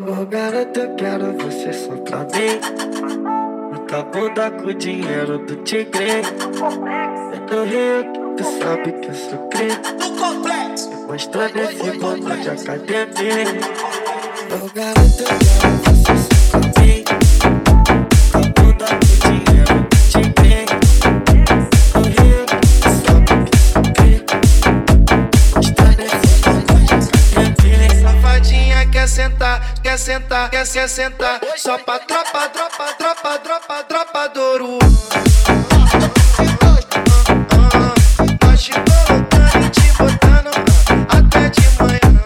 Ô garota, eu quero você só pra mim. Muita bunda com o dinheiro do tigre. É do Rio, tu sabe que eu sou crente. Mostrando esse bunda de academia. Ô garota, eu quero você só pra mim. Muita bunda com o dinheiro do tigre. É do Rio, tu sabe que eu sou crente. Mostrando esse bunda de academia. Safadinha quer sentar, quer sentar, quer sentar. Só pra tropa do Ouro. Nós te colocando e te botando até de manhã.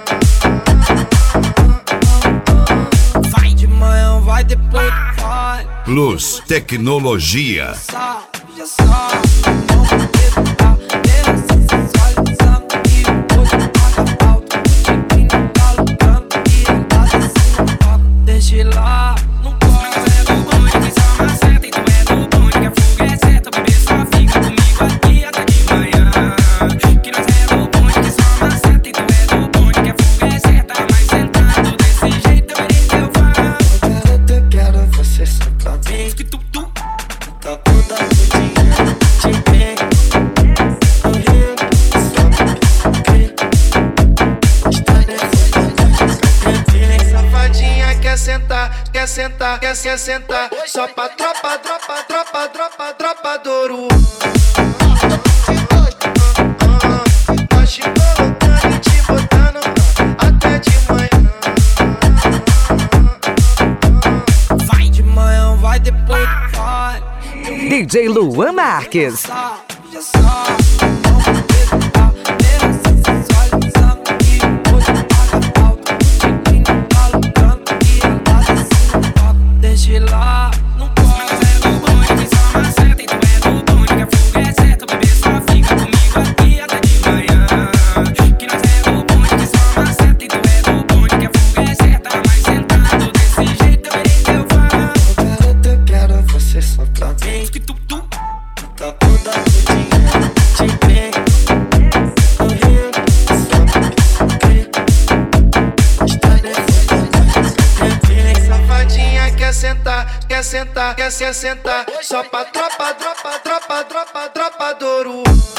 Vai de manhã, vai depois vai. Plus Tecnologia. Já sabe, não vou perguntar. Ela se sensualizando e depois paga falta. O tigrinho tá lutando e ela desce no palco. Deixa lá, não corre. É do bonde que só maceta e tu é do bonde que a fuga é certa. Bebê só fica comigo aqui até de manhã. Que nós é do bonde que só maceta e tu é do bonde que a fuga é certa. Mas sentado desse jeito eu irei teu fã. Ô garota, eu quero você só pra mim. Que tu Tá bunda com dinheiro do tigre. No Rio, tu sabe que eu sou crente. Mostrando esse bunda de academia. Safadinha quer sentar, quer sentar, quer sentar. Só pra tropa do Ouro. Nós te colocando e te botando até de manhã. Vai de manhã, vai depois vai. DJ Luan Marques. Já sabe, não vou perguntar. Ela se sensualizando e depois paga falta. O tigrinho tá lutando e ela desce no palco. Deixa lá, não corre. é do bonde que só maceta e tu é do bonde que a fuga é certa. Bebê só fica comigo aqui até de manhã. Que nós é do bonde que só maceta e tu é do bonde que a fuga é certa. Mas sentado desse jeito eu irei teu fã. Ô garota, eu quero você só pra mim. Que tu Tá bunda com dinheiro do tigre. No Rio, tu sabe que eu sou crente. Mostrando esse bunda de academia. Safadinha quer sentar, quer sentar, quer sentar. Só pra tropa do Ouro.